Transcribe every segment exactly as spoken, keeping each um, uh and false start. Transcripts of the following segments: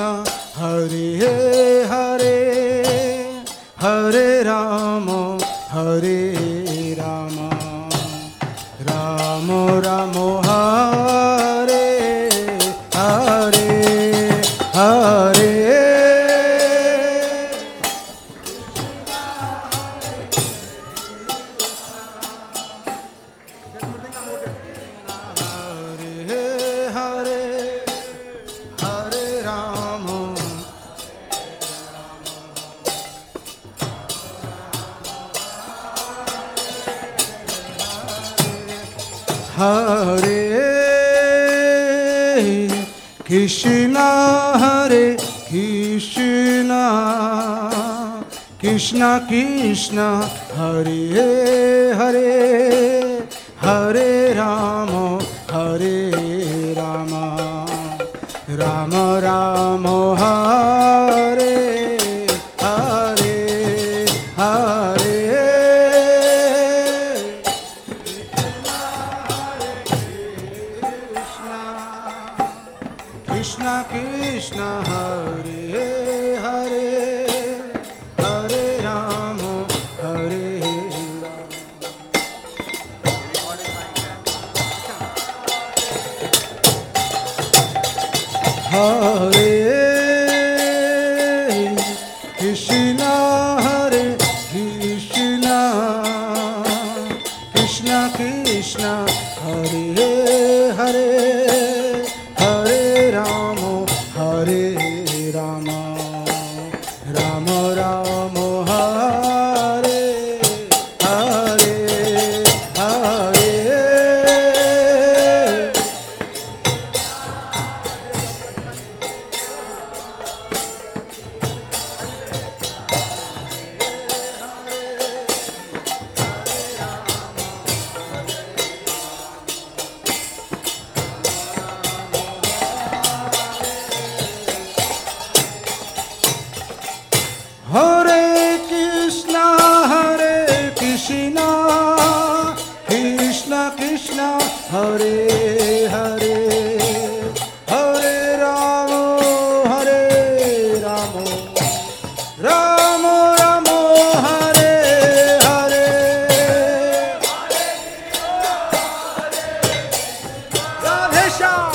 Hare Hare Hare Rama Hare Rama Rama Rama Hare Hare Hare Hare Krishna Hare Krishna Krishna Krishna Hare Hare Hare Rama Hare Rama Rama Rama Hare Hare Hare Krishna Krishna Hare Hare Hare Rama Hare Hare Krishna Hare Krishna Krishna Krishna Hare Hare Hare Rama Hare Rama Rama Rama Hare Hare Hare Hare Krishna Hare Krishna Krishna Krishna Hare Hare Hare Rama Hare Rama Rama Rama Hare Hare Radhe Shyam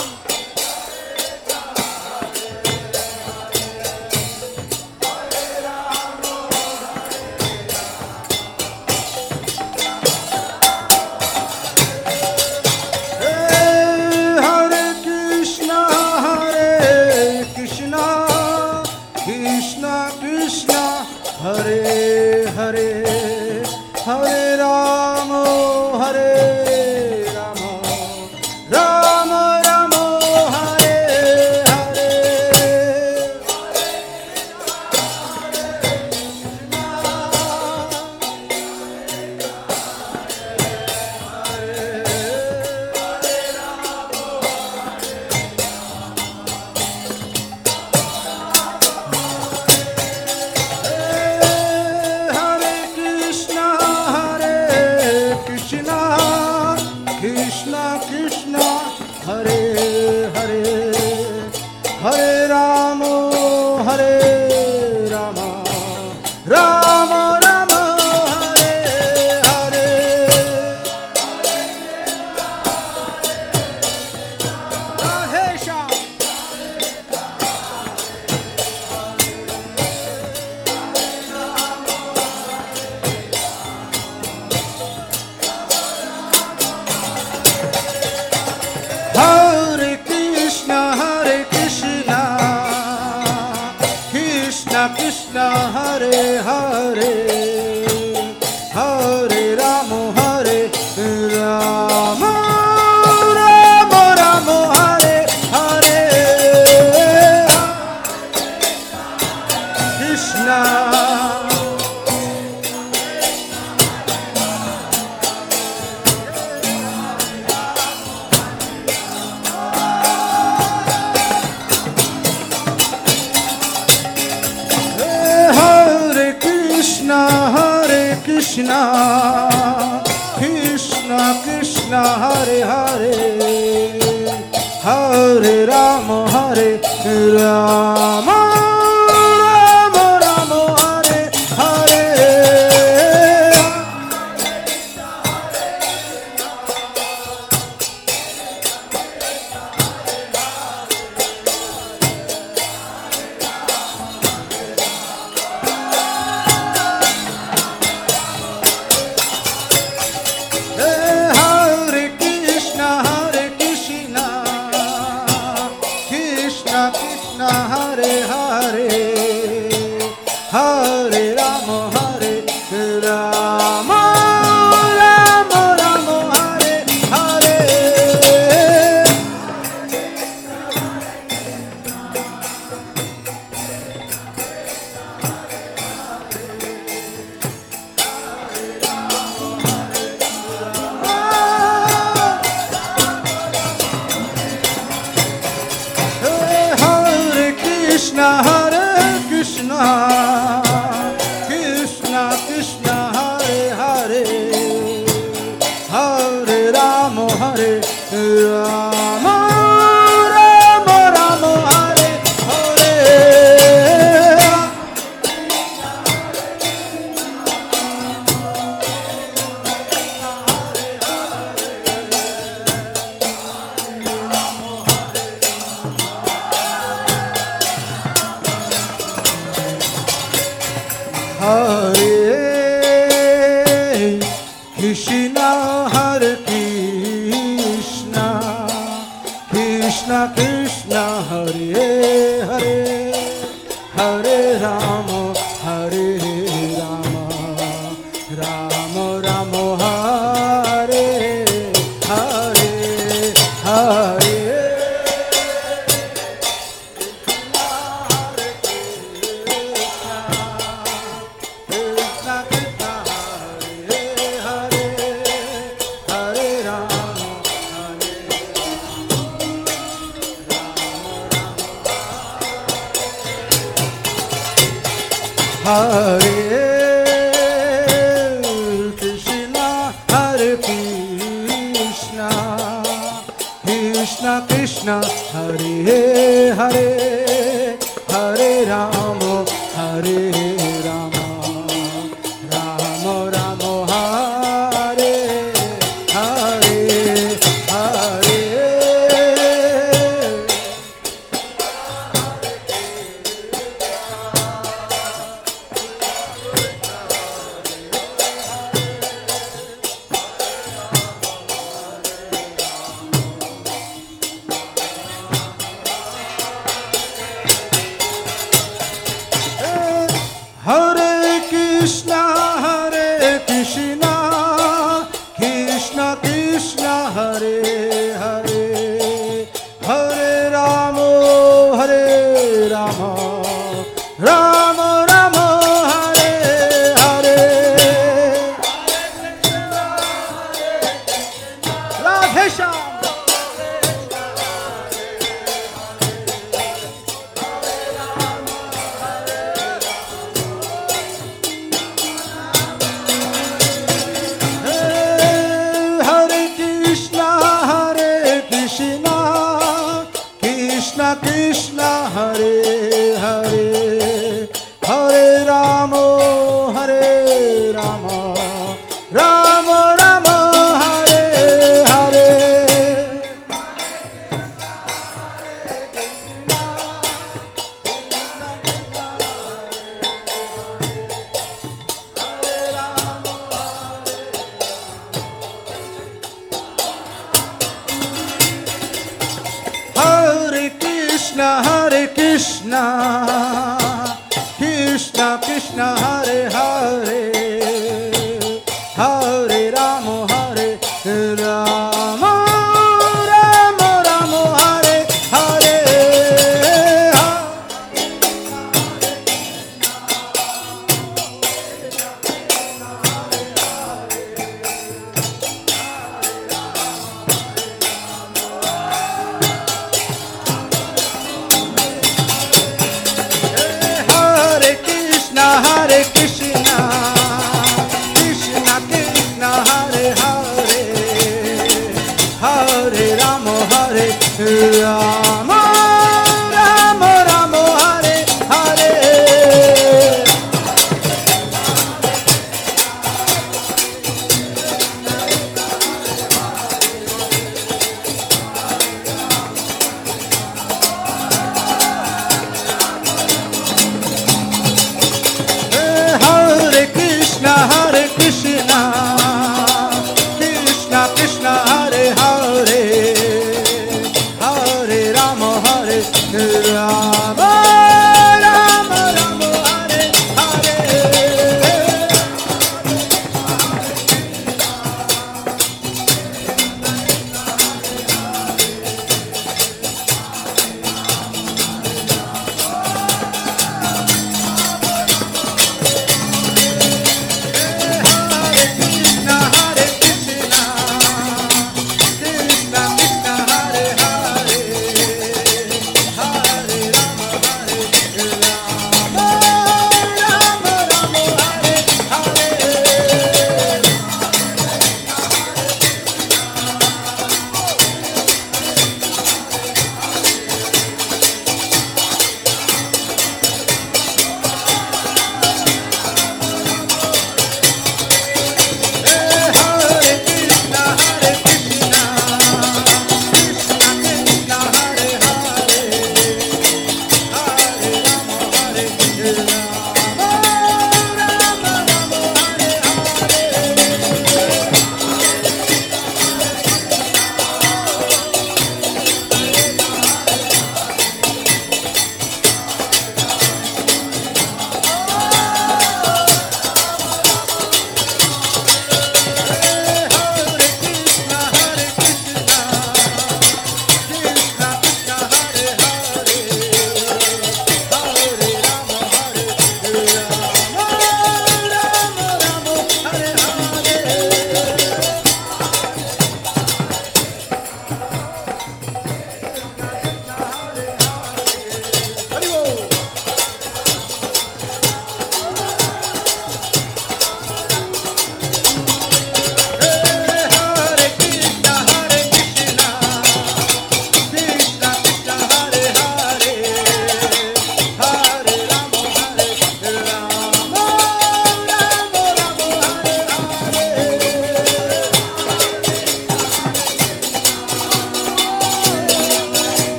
Hare Hare Hare Rama Hare Rama Rama Rama Hare Hare Krishna Krishna Hare Hare Hare Rama Hare Rama Rama Rama Hare Hare Radhe Shyam Hare Krishna Hare Krishna Krishna Krishna Hare Hare Hare Rama Hare Rama Rama Rama Hare Hare Krishna Krishna Krishna Krishna Hare Hare Hare Rama Hare Rama Rama Rama Hare Hare Hare Krishna Hare Krishna Krishna Krishna Hare Hare Hare Rama Hare Rama Rama Rama Hare Hare Hare Krishna Hare Krishna Krishna Krishna Hare Hare Hare Rama Hare Rama Rama Rama Hare Hare Hare Krishna Hare Krishna Krishna Krishna Hare Hare Hare Rama Hare Rama Rama Rama Hare Hare Hare Krishna Krishna Hare Hare Hare Rama Hare Hare Krishna Hare Krishna Krishna Krishna Hare Hare Hare Rama Hare Rama Rama Rama Hare Hare Hare Hare Krishna Hare Krishna Krishna Krishna Hare Hare Hare Rama Hare Rama Rama Rama Hare Hare Radhe Shyam Hare Krishna Hare Krishna Krishna Krishna Hare Hare Hare Rama Hare Rama Rama Rama Hare Hare Hare Krishna Hare Krishna Krishna Krishna Hare Hare Hare Rama Hare Rama Rama Rama Hare Hare Rama Rama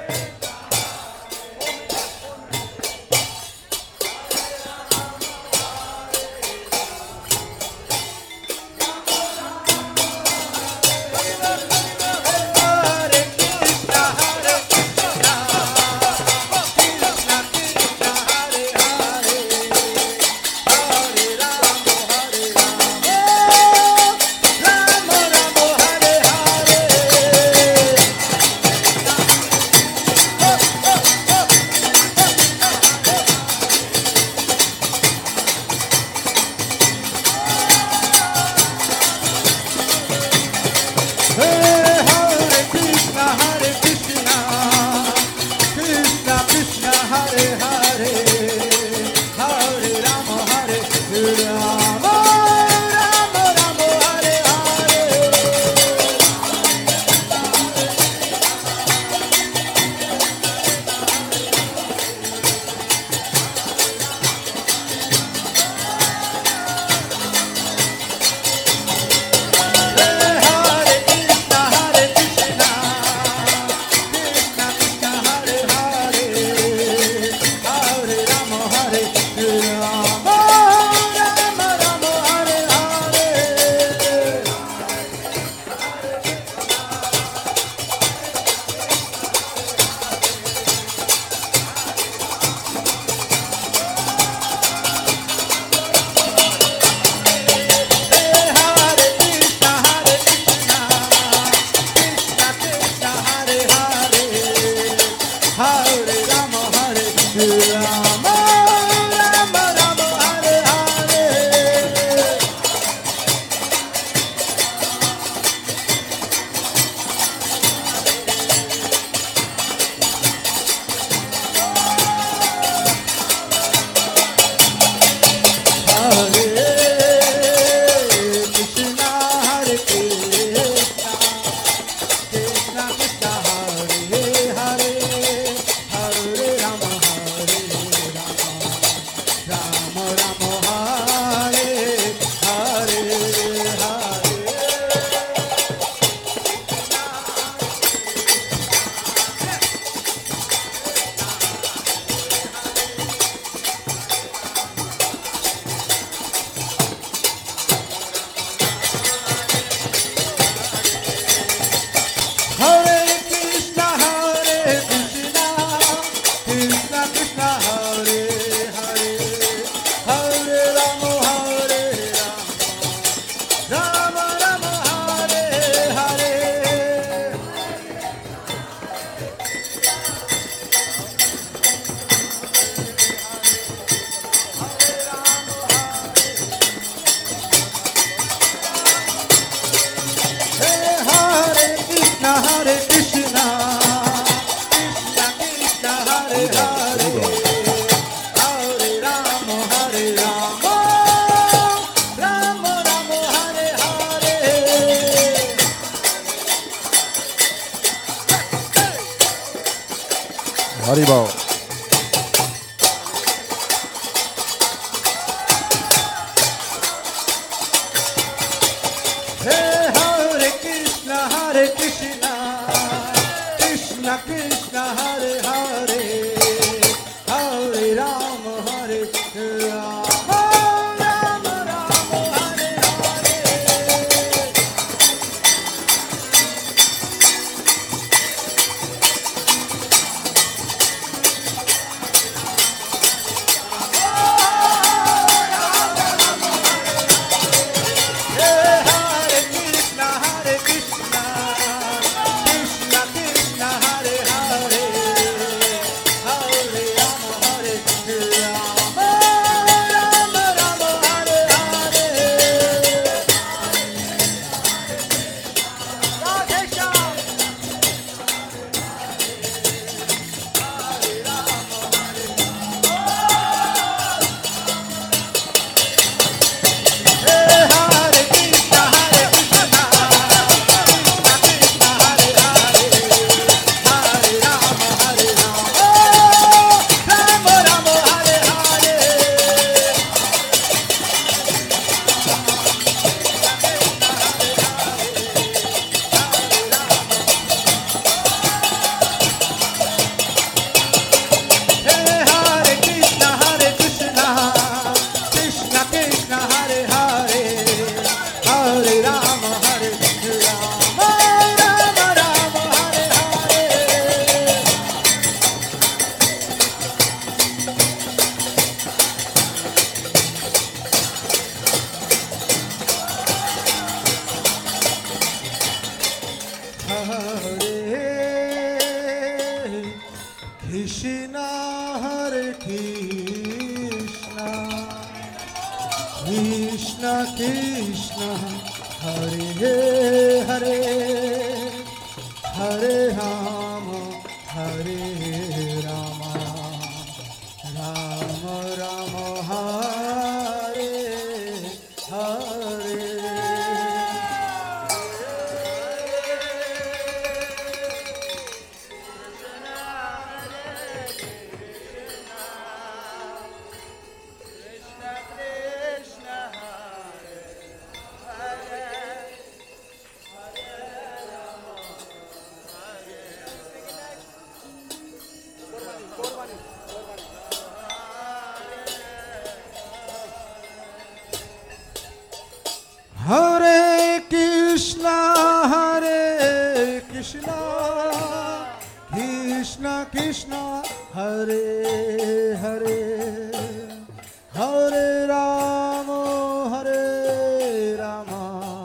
Haribol. Hey, Hare Krishna, Hare Krishna, Krishna Krishna, Hare Hare, Hare Rama, Hare Rama, Rama Rama, Hare Hare. Hey, Hare Krishna, Hare Krishna, Krishna Krishna, Hare Hare, Krishna Hare Krishna Krishna Krishna Hare Hare Hare Rama Hare Rama Rama Rama Hare Hare Hare Krishna, Hare Krishna, Krishna Krishna, Hare Hare, Hare Rama, Hare Rama,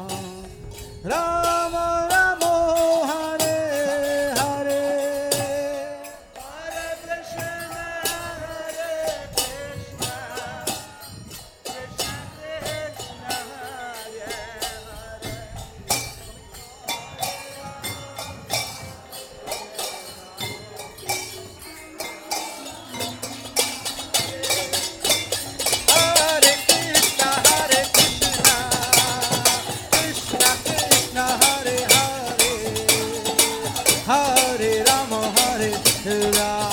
Rama Rama, Hare Hare, Hare Krishna, Hare Krishna, Krishna Krishna, Hare Hare Krishna, Hare Krishna, Krishna Krishna, Hare Hare, Hare Rama, Hare Rama.